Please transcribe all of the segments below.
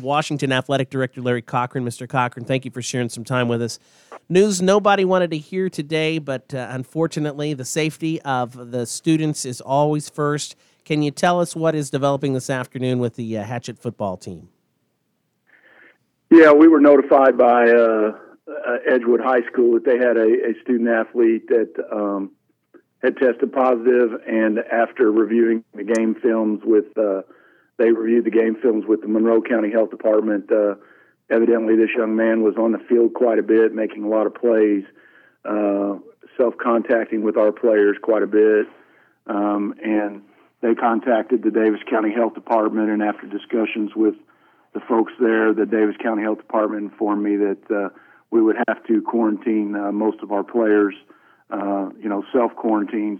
Washington Athletic Director Larry Cochran. Mr. Cochran, thank you for sharing some time with us. News nobody wanted to hear today, but unfortunately, the safety of the students is always first. Can you tell us what is developing this afternoon with the Hatchet football team? Yeah, we were notified by Edgewood High School that they had a student athlete that had tested positive, and after reviewing the game films they reviewed the game films with the Monroe County Health Department. Evidently, this young man was on the field quite a bit, making a lot of plays, self-contacting with our players quite a bit, and they contacted the Davis County Health Department, and after discussions with the folks there, the Davis County Health Department informed me that we would have to quarantine most of our players. Self-quarantine,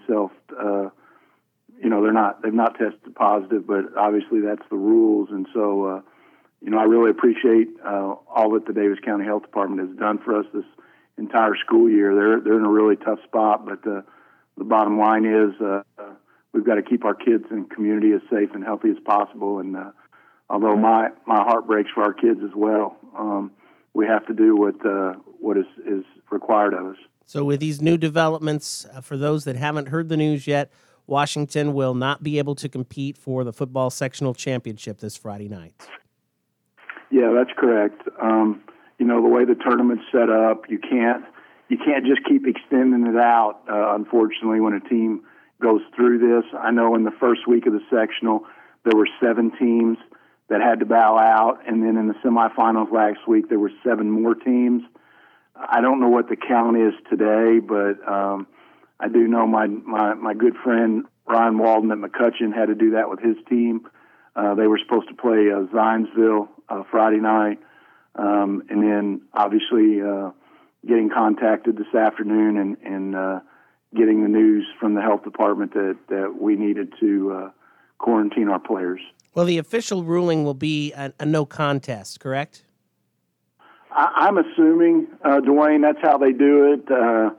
they've not tested positive, but obviously that's the rules. And so, I really appreciate all that the Davis County Health Department has done for us this entire school year. They're in a really tough spot, but the bottom line is we've got to keep our kids and community as safe and healthy as possible. And although my heart breaks for our kids as well, we have to do what is required of us. So with these new developments, for those that haven't heard the news yet, Washington will not be able to compete for the football sectional championship this Friday night. Yeah, that's correct. The way the tournament's set up, you can't just keep extending it out, unfortunately, when a team goes through this. I know in the first week of the sectional, there were 7 teams that had to bow out, and then in the semifinals last week, there were 7 more teams. I don't know what the count is today, but I do know my good friend Ryan Walden at McCutcheon had to do that with his team. They were supposed to play Zionsville Friday night, and then obviously getting contacted this afternoon and getting the news from the health department that we needed to quarantine our players. Well, the official ruling will be a no contest, correct? I'm assuming, Dwayne, that's how they do it.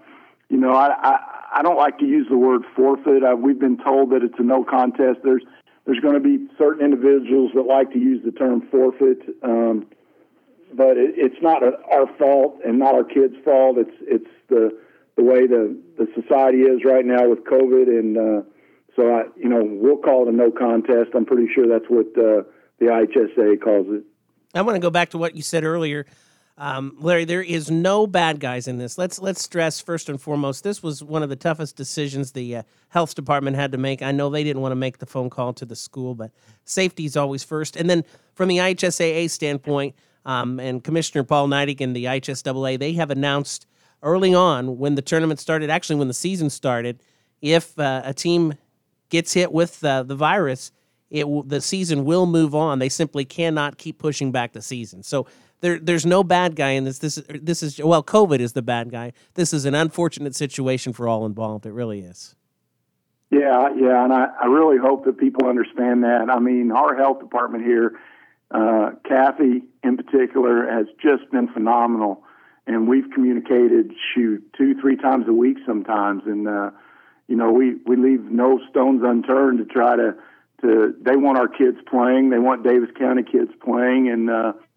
I don't like to use the word forfeit. We've been told that it's a no contest. There's going to be certain individuals that like to use the term forfeit, but it's not our fault and not our kids' fault. It's the way the society is right now with COVID, and so we'll call it a no contest. I'm pretty sure that's what the IHSA calls it. I want to go back to what you said earlier. Larry, there is no bad guys in this. Let's stress first and foremost, this was one of the toughest decisions the health department had to make. I know they didn't want to make the phone call to the school, but safety is always first. And then from the IHSAA standpoint, and Commissioner Paul Neidig and the IHSAA, they have announced early on when the tournament started, actually when the season started, if a team gets hit with the virus, the season will move on. They simply cannot keep pushing back the season. So there's no bad guy in this. This is COVID is the bad guy. This is an unfortunate situation for all involved. It really is. Yeah, and I really hope that people understand that. I mean, our health department here, Kathy in particular, has just been phenomenal, and we've communicated 2-3 times a week sometimes, and we leave no stones unturned to try to. They want our kids playing. They want Davis County kids playing, and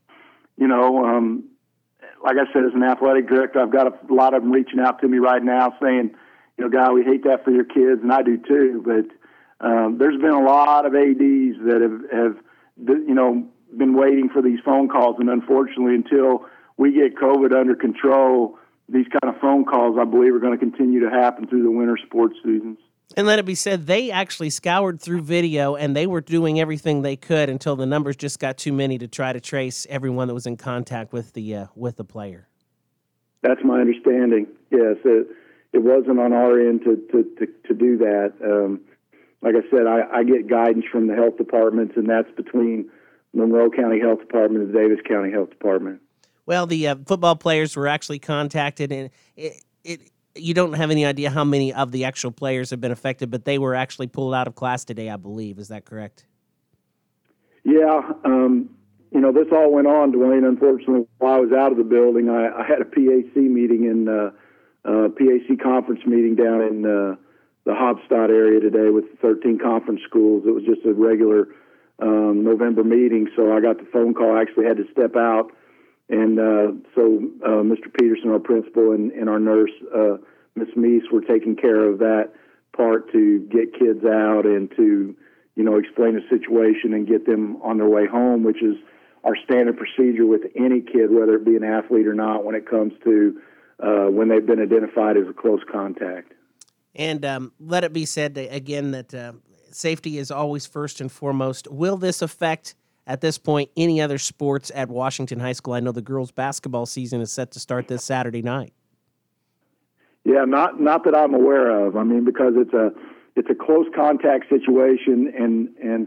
like I said, as an athletic director, I've got a lot of them reaching out to me right now saying, Guy, we hate that for your kids, and I do too. But there's been a lot of ADs that have been waiting for these phone calls, and unfortunately, until we get COVID under control, these kind of phone calls, I believe, are going to continue to happen through the winter sports seasons. And let it be said, they actually scoured through video, and they were doing everything they could until the numbers just got too many to try to trace everyone that was in contact with the player. That's my understanding. Yes, it wasn't on our end to do that. Like I said, I get guidance from the health departments, and that's between Monroe County Health Department and the Davis County Health Department. Well, the football players were actually contacted, and you don't have any idea how many of the actual players have been affected, but they were actually pulled out of class today, I believe. Is that correct? Yeah. This all went on, Dwayne. Unfortunately, while I was out of the building, I had a PAC meeting PAC conference meeting down in the Hobstadt area today with 13 conference schools. It was just a regular November meeting. So I got the phone call. I actually had to step out. And so Mr. Peterson, our principal, and our nurse, Miss Meese, were taking care of that part to get kids out and to, explain the situation and get them on their way home, which is our standard procedure with any kid, whether it be an athlete or not, when it comes to when they've been identified as a close contact. And let it be said again that safety is always first and foremost. Will this affect, at this point, any other sports at Washington High School? I know the girls' basketball season is set to start this Saturday night. Yeah, not that I'm aware of. I mean, because it's a close contact situation, and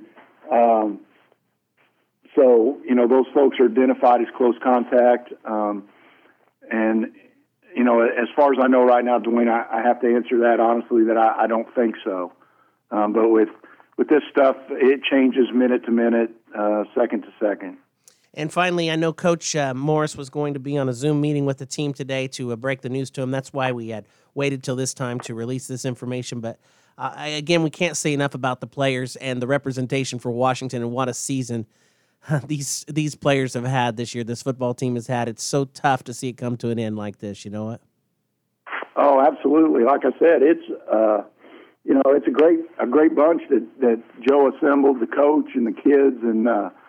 so those folks are identified as close contact, and as far as I know right now, Dwayne, I have to answer that honestly that I don't think so. But with this stuff, it changes minute to minute, second to second. And finally, I know Coach Morris was going to be on a Zoom meeting with the team today to break the news to him. That's why we had waited till this time to release this information. But again, we can't say enough about the players and the representation for Washington and what a season these players have had this year. This football team has had. It's so tough to see it come to an end like this. You know what? Oh, absolutely. Like I said, it's it's a great bunch that Joe assembled, the coach and the kids, and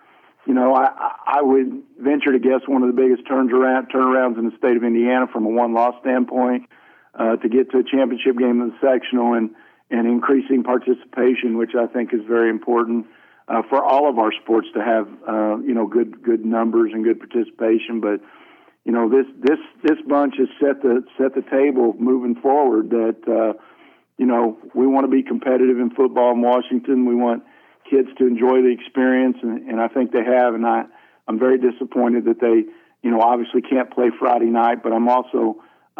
I would venture to guess one of the biggest turnarounds in the state of Indiana from a one-loss standpoint to get to a championship game in the sectional and increasing participation, which I think is very important for all of our sports to have good numbers and good participation. But this bunch has set the table moving forward that we want to be competitive in football in Washington. We want kids to enjoy the experience, and I think they have. And I'm very disappointed that they, obviously can't play Friday night. But I'm also,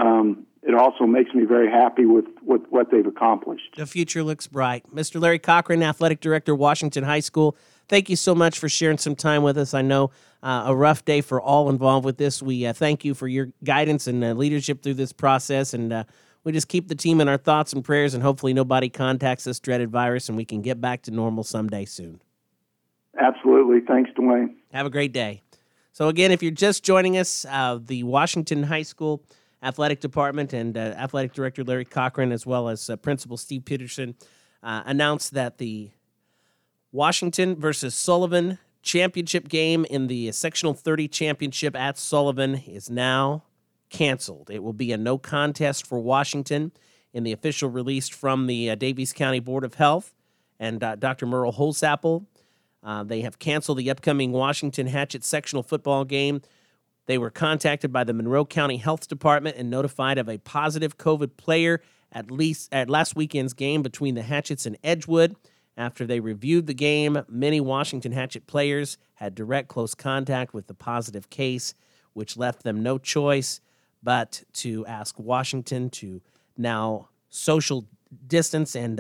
it also makes me very happy with what they've accomplished. The future looks bright. Mr. Larry Cochran, Athletic Director, Washington High School, thank you so much for sharing some time with us. I know a rough day for all involved with this. We thank you for your guidance and leadership through this process, and we just keep the team in our thoughts and prayers, and hopefully nobody contacts this dreaded virus and we can get back to normal someday soon. Absolutely. Thanks, Dwayne. Have a great day. So again, if you're just joining us, the Washington High School Athletic Department and Athletic Director Larry Cochran, as well as Principal Steve Peterson, announced that the Washington versus Sullivan championship game in the Sectional 30 championship at Sullivan is now canceled. It will be a no contest for Washington in the official release from the Daviess County Board of Health and Dr. Merle Holsapple. They have canceled the upcoming Washington Hatchet sectional football game. They were contacted by the Monroe County Health Department and notified of a positive COVID player at last weekend's game between the Hatchets and Edgewood. After they reviewed the game, many Washington Hatchet players had direct close contact with the positive case, which left them no choice but to ask Washington to now social distance and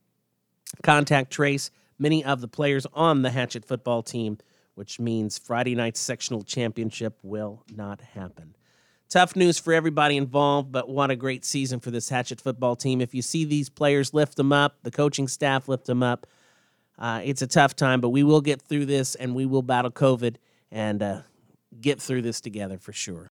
contact trace many of the players on the Hatchet football team, which means Friday night's sectional championship will not happen. Tough news for everybody involved, but what a great season for this Hatchet football team. If you see these players, lift them up. The coaching staff, lift them up. It's a tough time, but we will get through this, and we will battle COVID and get through this together for sure.